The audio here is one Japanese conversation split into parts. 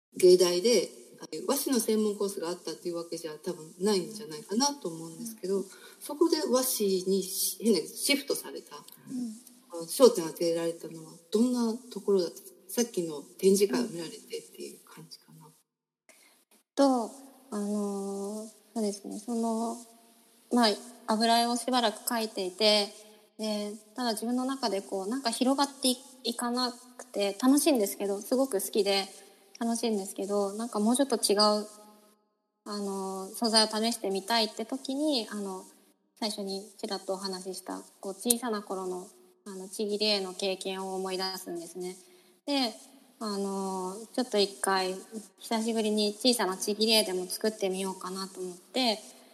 芸大で和紙の専門コースがあったっていうわけじゃ多分ないんじゃないかなと思うんですけど、そこで和紙に変なシフトされた、焦点を当てられたのはどんなところだった？さっきの展示会を見られてっていう感じかな。 そうですね、油絵をしばらく描いていて、でただ自分の中でなんか広がっていかなくて、楽しいんですけど、すごく好きで楽しいんですけど、なんかもうちょっと違う素材を試してみたいって時に、最初にちらっとお話しした小さな頃のちぎり絵の経験を思い出すんですね。でちょっと一回久しぶりに小さなちぎり絵でも作ってみようかなと思って、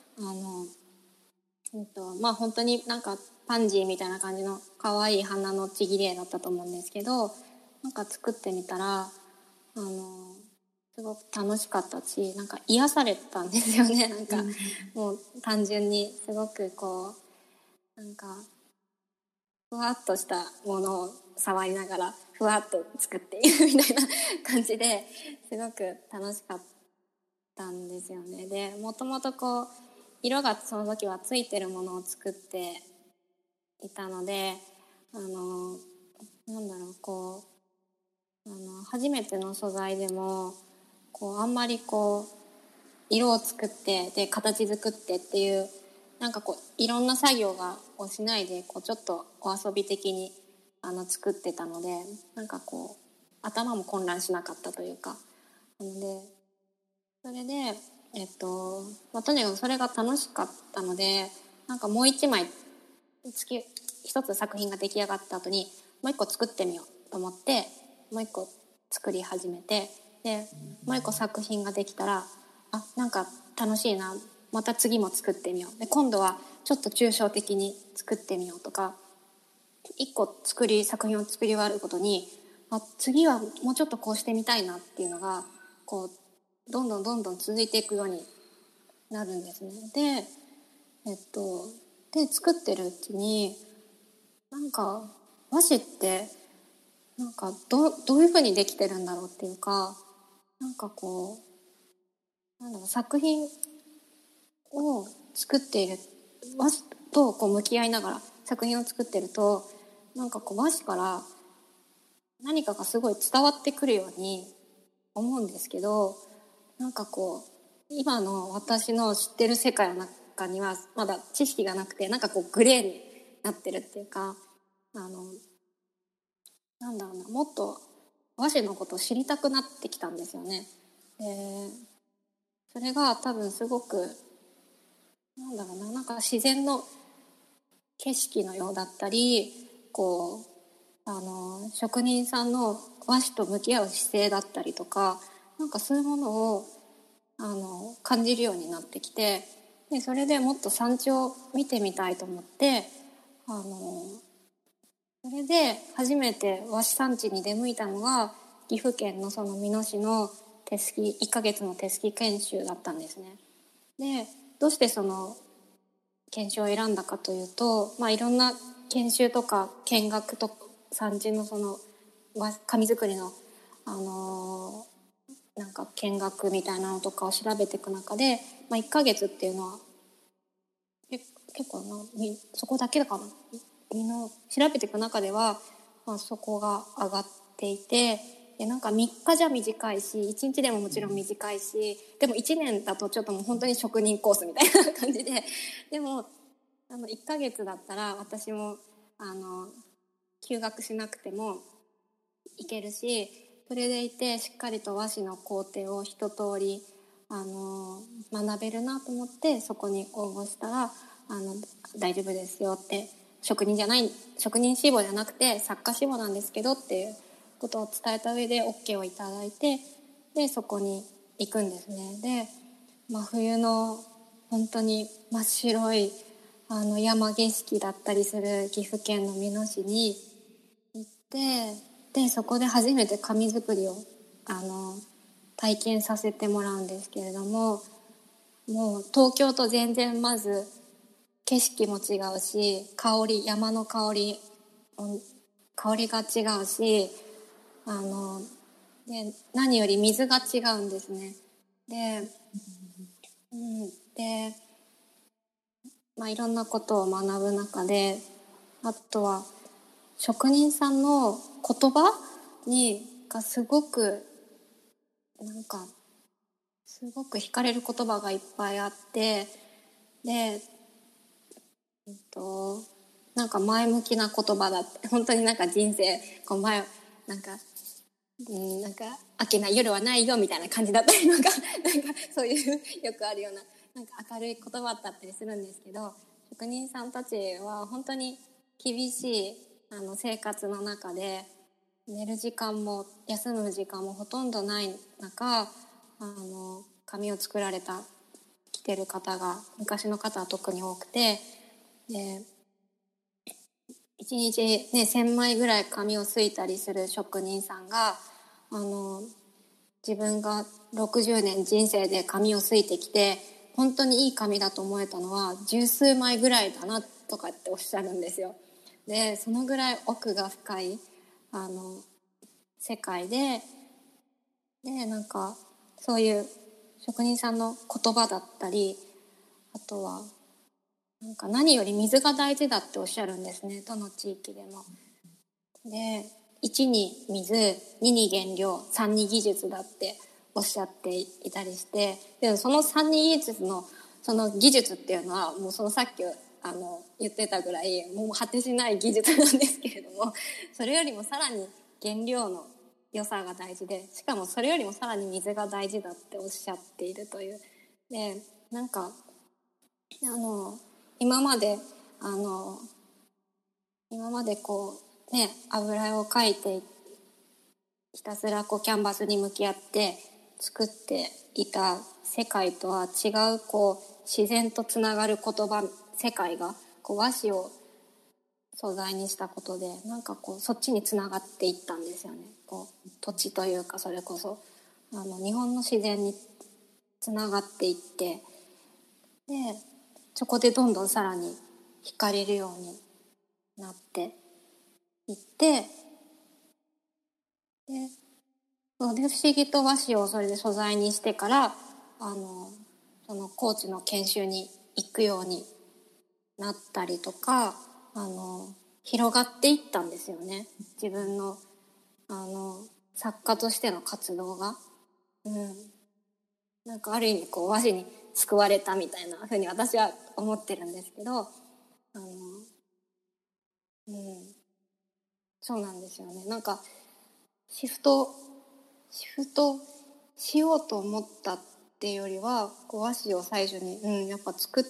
本当になんかパンジーみたいな感じの可愛い花のちぎり絵だったと思うんですけど、なんか作ってみたらすごく楽しかったし、なんか癒されたんですよね。なんかもう単純にすごくなんかふわっとしたものを触りながらふわっと作っているみたいな感じで、すごく楽しかったんですよね。でもともと色がその時はついてるものを作っていたので、初めての素材でもあんまり色を作ってで形作ってっていうなんかいろんな作業をしないでちょっとお遊び的に作ってたので、なんか頭も混乱しなかったというか、なのでそれでとにかくそれが楽しかったので、なんかもう一枚一つ作品が出来上がった後にもう一個作ってみようと思って、もう一個作り始めて、でもう一個作品ができたら、なんか楽しいな、また次も作ってみよう、で今度はちょっと抽象的に作ってみようとか、一個作品を作り終わることに次はもうちょっとこうしてみたいなっていうのがどんどん続いていくようになるんですね。で作ってるうちになんか和紙ってなんかどういう風にできてるんだろうっていうか、なんか作品を作っている和紙と向き合いながら作品を作ってると、なんか和紙から何かがすごい伝わってくるように思うんですけど、なんか今の私の知ってる世界の中にはまだ知識がなくて、なんかグレーになってるっていうか、なんだろうな、もっと和紙のことを知りたくなってきたんですよね。それが多分すごくなんか自然の景色のようだったり、職人さんの和紙と向き合う姿勢だったりとか、なんかそういうものを感じるようになってきて、でそれでもっと産地を見てみたいと思って、それで初めて和紙産地に出向いたのが岐阜県のその美濃市の1ヶ月の手すき研修だったんですね。でどうしてその研修を選んだかというと、いろんな研修とか見学と産地のその紙作りのなんか見学みたいなのとかを調べていく中で、1ヶ月っていうのは結構そこだけかな、調べていく中では、そこが上がっていて、でなんか3日じゃ短いし1日でももちろん短いし、でも1年だとちょっともう本当に職人コースみたいな感じで、でも1ヶ月だったら私も休学しなくてもいけるし、それでいてしっかりと和紙の工程を一通り学べるなと思って、そこに応募したら大丈夫ですよって、職人志望じゃなくて作家志望なんですけどっていうことを伝えた上で OK をいただいて、でそこに行くんですね。で真冬の本当に真っ白い山景色だったりする岐阜県の美濃市に行って、でそこで初めて紙作りを体験させてもらうんですけれども、もう東京と全然まず景色も違うし、山の香りが違うし、 で何より水が違うんですね。で、で、いろんなことを学ぶ中で、あとは職人さんの言葉がすごく惹かれる言葉がいっぱいあって、で、前向きな言葉だって、本当に人生明けない夜はないよみたいな感じだったりとかそういうよくあるような明るい言葉だったりするんですけど、職人さんたちは本当に厳しい生活の中で、寝る時間も休む時間もほとんどない中、紙を作られた来てる方が、昔の方は特に多くて、で1日ね1000枚ぐらい紙をすいたりする職人さんが、自分が60年人生で紙をすいてきて本当にいい紙だと思えたのは十数枚ぐらいだなとかっておっしゃるんですよ。でそのぐらい奥が深い世界で、そういう職人さんの言葉だったり、あとは何より水が大事だっておっしゃるんですね、どの地域でも。で1に水、2に原料、3に技術だっておっしゃっていたりして、でその3に技術のその技術っていうのはもうそのさっき言ってたぐらいもう果てしない技術なんですけれども、それよりもさらに原料の良さが大事で、しかもそれよりもさらに水が大事だっておっしゃっているという。で今までこうね油絵を描いてひたすらキャンバスに向き合って作っていた世界とは違う自然とつながる言葉、世界が和紙を素材にしたことでそっちにつながっていったんですよね。土地というか、それこそ日本の自然につながっていって、でそこでどんどんさらに惹かれるようになっていって、で不思議と和紙をそれで素材にしてからその高知の研修に行くようになったりとか、広がっていったんですよね、自分の作家としての活動が。ある意味和紙に救われたみたいなふうに私は思ってるんですけど、そうなんですよね。シフトしようと思ったっていうよりは和紙を最初に、やっぱ作って、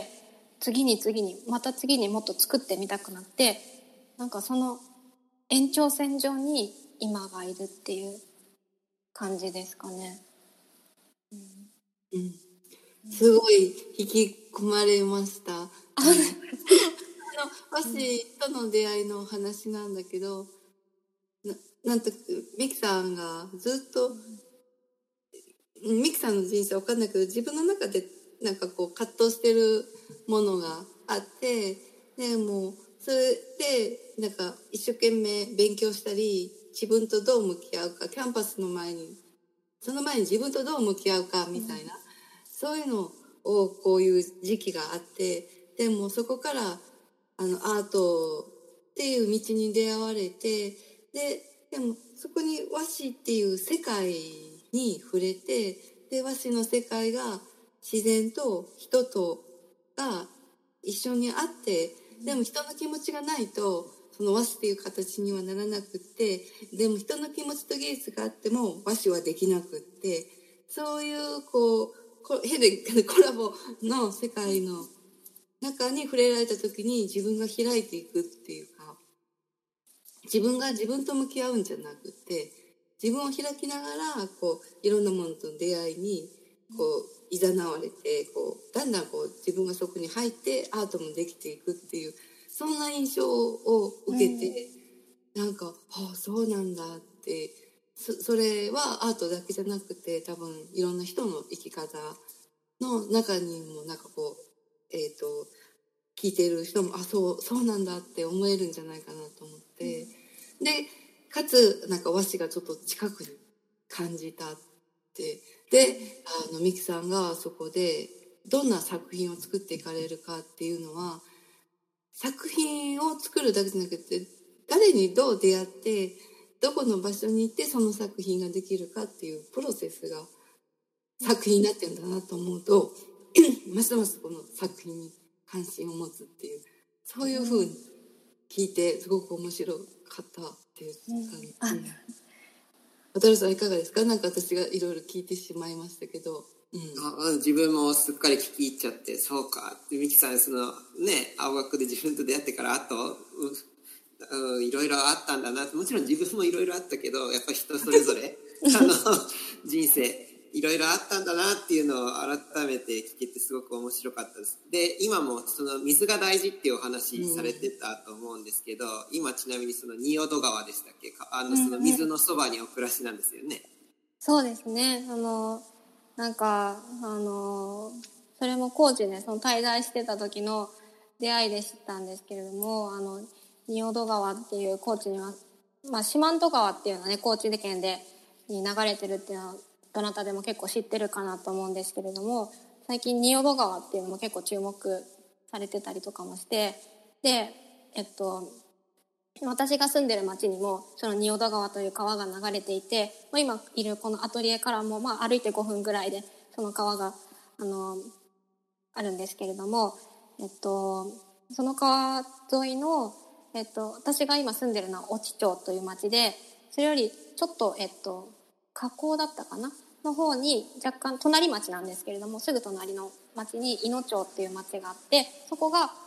次にまた次にもっと作ってみたくなって、その延長線上に今がいるっていう感じですかね。 すごい引き込まれました。和紙との出会いの話なんだけど、ミキさんがずっと、ミキさんの人生わかんないけど、自分の中で葛藤してるものがあって、でもうそれで一生懸命勉強したり、自分とどう向き合うか、キャンパスの前にその前に自分とどう向き合うかみたいな、そういうのをこういう時期があって、でもそこからアートっていう道に出会われて、でもそこに和紙っていう世界に触れて、で和紙の世界が自然と人とが一緒にあって、でも人の気持ちがないとその和紙っていう形にはならなくって、でも人の気持ちと技術があっても和紙はできなくって、そういうヘレコラボの世界の中に触れられた時に自分が開いていくっていうか、自分が自分と向き合うんじゃなくて、自分を開きながらいろんなものとの出会いにいざなわれて、だんだん自分がそこに入ってアートもできていくっていう、そんな印象を受けて、そうなんだって、それはアートだけじゃなくて、多分いろんな人の生き方の中にも聞いてる人もそうなんだって思えるんじゃないかなと思って、でかつ和紙がちょっと近くに感じたって。でミキさんがそこでどんな作品を作っていかれるかっていうのは、作品を作るだけじゃなくて誰にどう出会ってどこの場所に行ってその作品ができるかっていうプロセスが作品になってるんだなと思うとますますこの作品に関心を持つっていう、そういうふうに聞いてすごく面白かったっていう感じ。渡るさんいかがですか？なんか私がいろいろ聞いてしまいましたけど、 自分もすっかり聞き入っちゃって、そうか、ミキさん青学で自分と出会ってからあといろいろあったんだな。もちろん自分もいろいろあったけど、やっぱり人それぞれ人生いろいろあったんだなっていうのを改めて聞けてすごく面白かったです。で、今も水が大事っていうお話されてたと思うんですけど、今ちなみに仁淀川でしたっけ、水のそばにお暮らしなんですよね。 そうですね。なんかそれも高知で滞在してた時の出会いで知ったんですけれども、仁淀川っていう高知には、四万十川っていうのはね、高知県でに流れてるっていうのはどなたでも結構知ってるかなと思うんですけれども、最近仁淀川っていうのも結構注目されてたりとかもして、で私が住んでる町にもその仁淀川という川が流れていて、今いるこのアトリエからも歩いて5分ぐらいでその川があるんですけれども、その川沿いの、私が今住んでるのは越知町という町で、それよりちょっと河口だったかなの方に若干隣町なんですけれども、すぐ隣の町に伊野町っていう町があって、そこが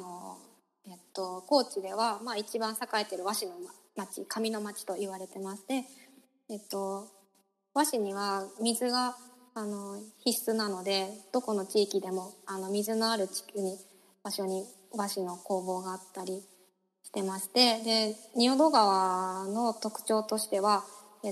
高知では一番栄えている和紙の町、紙の町と言われてまして、和紙には水が必須なので、どこの地域でも水のある場所に和紙の工房があったりしてまして、で仁淀川の特徴としては、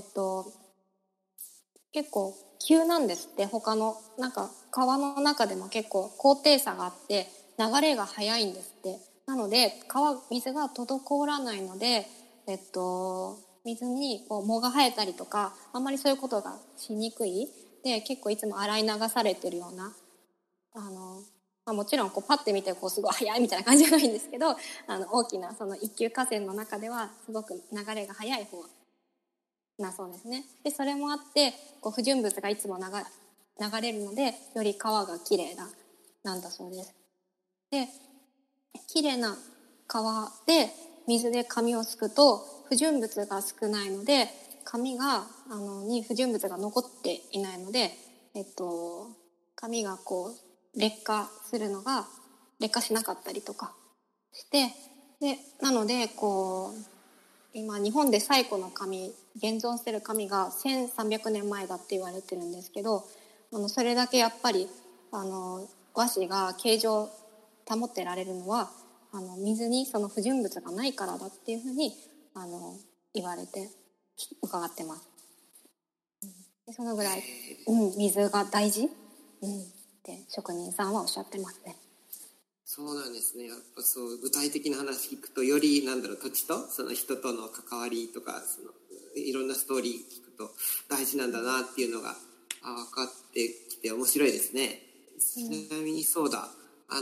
結構急なんですって。他の川の中でも結構高低差があって流れが速いんですって。なので水が滞らないので、水に藻が生えたりとかあんまりそういうことがしにくいで、結構いつも洗い流されてるようなもちろんパッて見てすごい速いみたいな感じじゃないんですけど、大きなその一級河川の中ではすごく流れが速い方なそうですね。でそれもあって不純物がいつも流れるので、より川がきれいなんだそうです。できれいな川で水で紙をすくと不純物が少ないので、紙に不純物が残っていないので、紙が劣化しなかったりとかして、でなので今日本で最古の紙、現存してる紙が1300年前だって言われてるんですけど、それだけやっぱり和紙が形状を保ってられるのは水にその不純物がないからだっていうふうに言われて伺ってます。でそのぐらい、水が大事、って職人さんはおっしゃってますね。 そうなんですね。やっぱ具体的な話聞くと、より土地とその人との関わりとかいろんなストーリー聞くと大事なんだなっていうのが分かってきて面白いですね。ちなみにそうだ、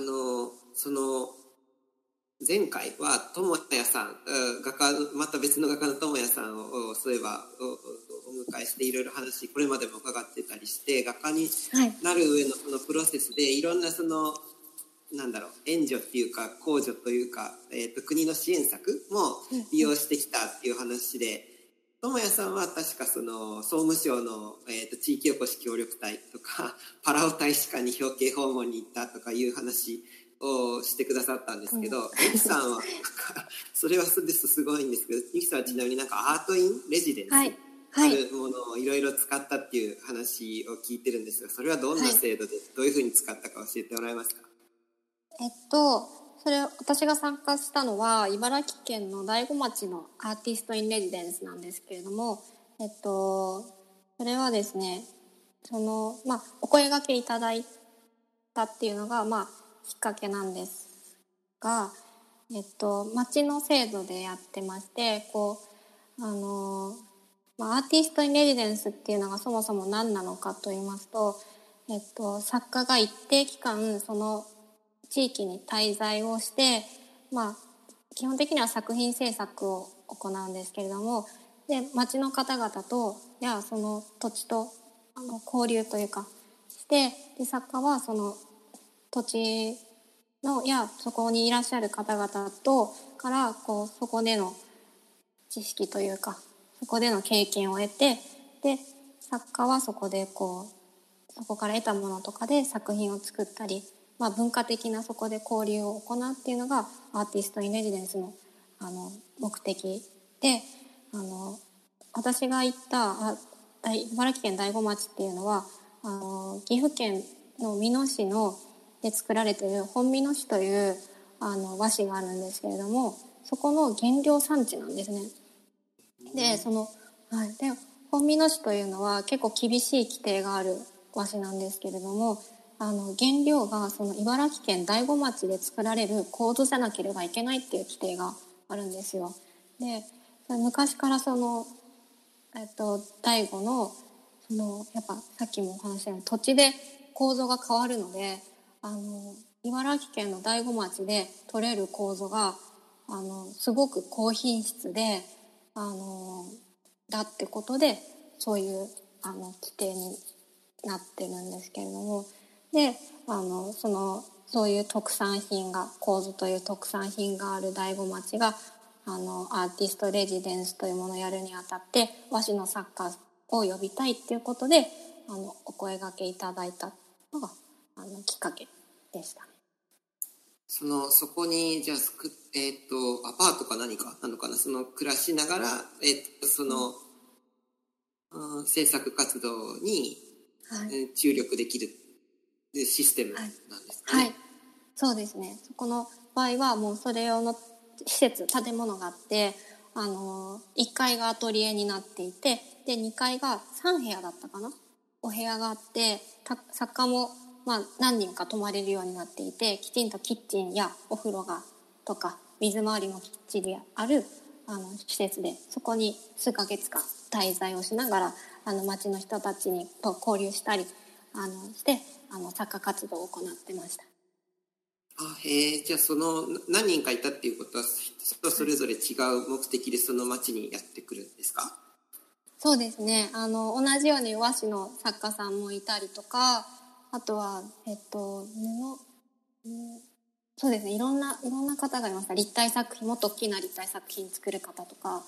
前回は智也さん、また別の画家の智也さんをそういえばお迎えしていろいろ話これまでも伺ってたりして、画家になる上のそのプロセスでいろんな援助っていうか公助というか、国の支援策も利用してきたっていう話で、智也さんは確か総務省の、地域おこし協力隊とかパラオ大使館に表敬訪問に行ったとかいう話をしてくださったんですけど、ミキさんはそれはすごいんですけど、ミキさんはちなみにアートインレジデンス、あるものをいろいろ使ったっていう話を聞いてるんですが、それはどんな制度でどういうふうに使ったか教えてもらえますか？ それ私が参加したのは茨城県の大子町のアーティストインレジデンスなんですけれども、それはですね、お声掛けいただいたっていうのがきっかけなんですが、町の制度でやってまして、 アーティスト・イン・レジデンスっていうのがそもそも何なのかと言いますと、作家が一定期間その地域に滞在をして、基本的には作品制作を行うんですけれども、で町の方々とその土地と交流というかして、で作家はその土地のそこにいらっしゃる方々とからそこでの知識というかそこでの経験を得て、で作家はそこでそこから得たものとかで作品を作ったり、文化的なそこで交流を行うっていうのがアーティスト・イン・レジデンスの目的で、私が行った茨城県大子町っていうのは岐阜県の美濃市で作られている本美濃市という和紙があるんですけれども、そこの原料産地なんですね。で本美濃市というのは結構厳しい規定がある和紙なんですけれども、原料がその茨城県大子町で作られる楮じゃなければいけないっていう規定があるんですよ。で昔から大子のやっぱさっきもお話したように土地で楮が変わるので、茨城県の大子町で取れる楮がすごく高品質でだってことでそういう規定になってるんですけれども、でそういう特産品が楮という特産品がある大子町がアーティスト・レジデンスというものをやるにあたって和紙の作家を呼びたいっていうことでお声掛けいただいたのがきっかけでしたね。 そこにじゃあアパートか何かなのかな、暮らしながら、制作活動に、注力できるシステムなんですかね。 はい、そうですね。そこの場合はもうそれ用の施設建物があって、1階がアトリエになっていて、で2階が3部屋だったかな、お部屋があって、作家も何人か泊まれるようになっていて、きちんとキッチンやお風呂がとか水回りもきっちりある施設で、そこに数ヶ月間滞在をしながら町の人たちと交流したりして作家活動を行ってました。 じゃあ何人かいたっていうことは人それぞれ違う目的でその町にやってくるんですか？ そうですね。同じように和紙の作家さんもいたりとか、あとはそうですね、いろんな方がいました。立体作品、もっと大きな立体作品作る方とか、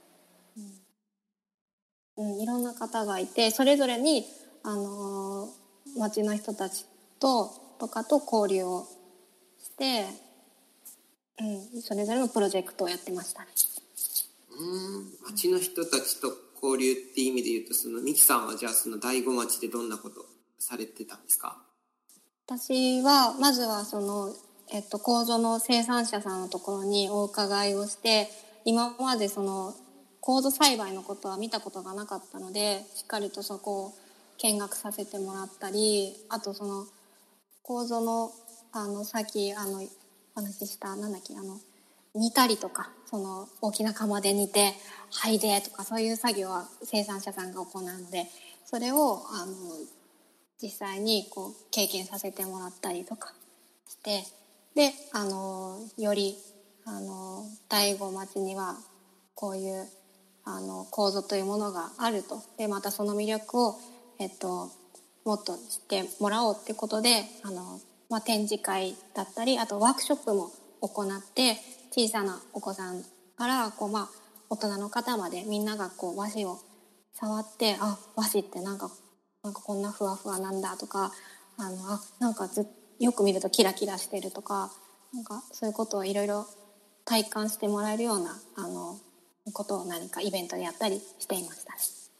いろんな方がいて、それぞれに町の人たちとかと交流をして、それぞれのプロジェクトをやってましたね。 町の人たちと交流っていう意味で言うと、ミキさんはじゃあ大子町でどんなことされてたんですか？ 私はまずは楮の生産者さんのところにお伺いをして、今まで楮栽培のことは見たことがなかったので、しっかりとそこを見学させてもらったり、あと楮のさっきお話しした煮たりとか、大きな釜で煮て剥いでとか、そういう作業は生産者さんが行うので、それを実際に経験させてもらったりとかして、でより大子町にはこういう楮というものがあると、でまたその魅力をもっと知ってもらおうってことで展示会だったり、あとワークショップも行って、小さなお子さんから大人の方までみんなが和紙を触って、和紙ってなんかこんなふわふわなんだとか、なんかよく見るとキラキラしてるとか、そういうことをいろいろ体感してもらえるようなことを何かイベントでやったりしていましたね。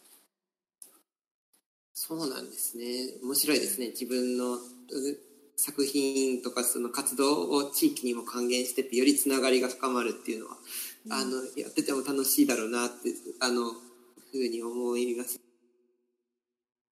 そうなんですね。面白いですね。自分の作品とか活動を地域にも還元してってよりつながりが深まるっていうのは、やってても楽しいだろうなってふうに思います。